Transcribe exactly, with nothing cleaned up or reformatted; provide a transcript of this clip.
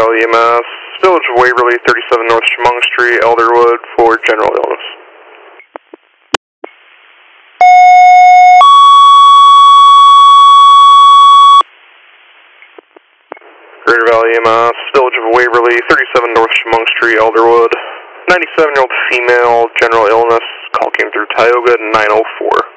Valley E M S, Village of Waverly, thirty-seven North Chemung Street, Elderwood, for general illness. Greater Valley E M S, Village of Waverly, thirty-seven North Chemung Street, Elderwood, ninety-seven-year-old female, general illness, call came through Tioga nine oh four.